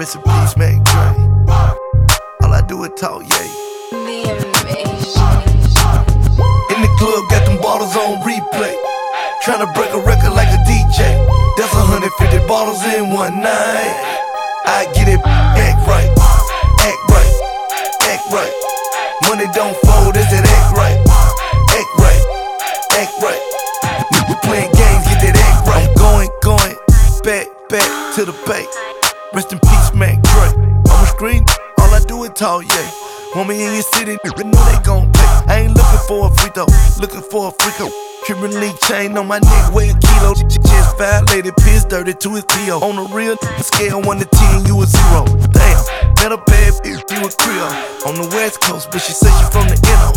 Rest in peace, Mac Dre. All I do is talk, yeah. In the club, got them bottles on replay. Tryna break a record like a DJ. That's 150 bottles in one night. I get it, act right, act right, act right. Money don't fold, is it act right, act right, act right. Nigga playing games, get that act right. I'm going, back to the bay. Rest in peace, Mac Dre. On the screen, all I do is talk, yeah. Want me in your city, nigga know they gon' pay. I ain't looking for a free throw, looking for a freak hoe. Cuban link chain on my neck, weigh a kilo. Just violated, piss dirty to his P.O. On the real scale, 1 to 10, you a 0. Damn, met a bad bitch, you a Creole. On the West Coast, but she say she from the N.O.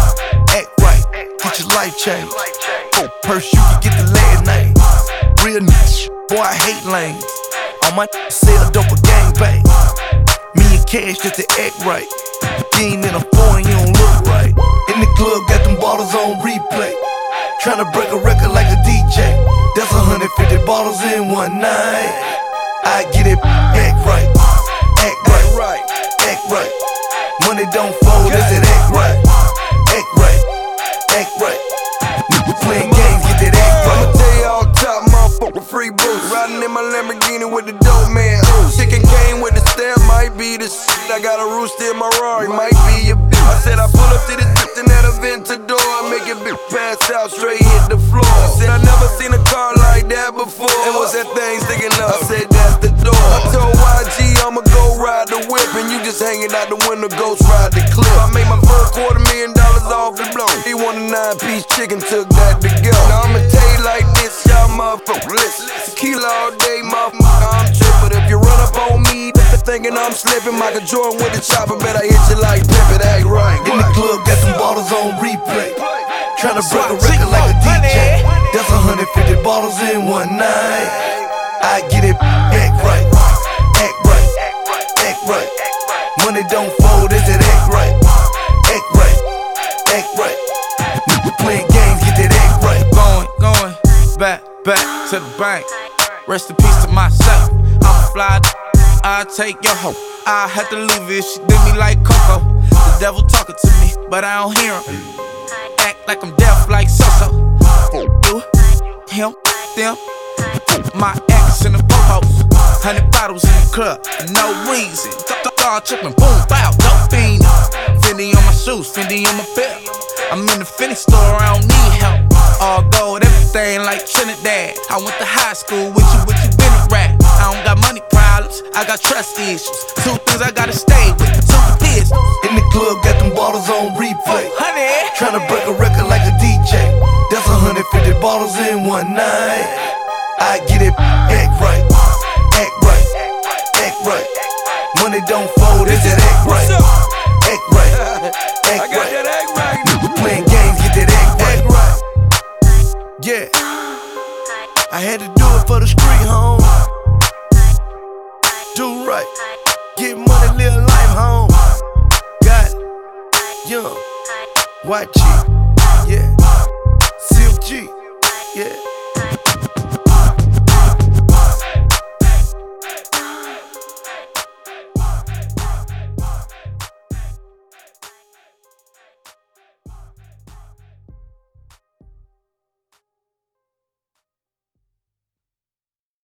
Act right, get your life changed. Oh, purse, you can get the last name. Real niche, boy, I hate lanes. On my sell dope a gangbang. Me and Cash just to act right. You ain't in a foreign, you don't look right. In the club, got them bottles on replay. Tryna break a record like a DJ. That's 150 bottles in one night. I get it, act right, act right, act right. Money don't fold, is it act right, act right, act right. Nigga playing games, get that act right. I'ma tell you all top, motherfucker, free boost. Riding in my Lamborghini with the dope man. Chicken came with the stamp, might be the shit. I got a rooster in my Rari, might be your bitch. I said I pull up to this bitch and at a Ventador. I make it bitch pass out, straight hit the floor. I said I never seen a car like that before. And what's that thing sticking up? I said that's the door. I told YG I'ma go ride the whip, and you just hanging out the window, ghost ride the clip. I made my first $250,000 off the blow. He want a 9-piece chicken, took that to go. Now I'ma tell you like this, y'all motherfuckers listen. Tequila all day, motherfucker, I'm trippin'. But if you run up on me, thinking I'm slipping, Michael Jordan with the chopper, bet I hit you like pimpin', act right. In the club, got some bottles on replay. Tryna break a record like a DJ. That's 150 bottles in one night. I get it, act right, act right, act right. Money don't fold, is it act right, act right, act right. Nigga playing games, get that act right. Going, back to the bank. Rest in peace to myself. I'm a fly, I take your hoe. I had to leave if she did me like Coco. The devil talking to me, but I don't hear him. Act like I'm deaf like So-So. You, him, them, my ex in the po-hos. 100 bottles in the club, for no reason. Dog trippin', boom, bow, dope fiend. Fendi on my shoes, Fendi on my belt. I'm in the Fendi store, I don't need help. All gold, everything like Trinidad. I went to high school with you been a rat. I don't got money problems, I got trust issues. 2 things I gotta stay with, 2 pistols. In the club, got them bottles on replay. Honey, Tryna break a record like a DJ. That's 150 bottles in one night. I get it, act right, act right, act right. Money don't fold, is it act right, act right, act right. Nigga playing games, get that act right. Yeah, I had to do it for the street, home. Do right, get money, live life, home. Got it, young, YG, yeah, Silk G, yeah.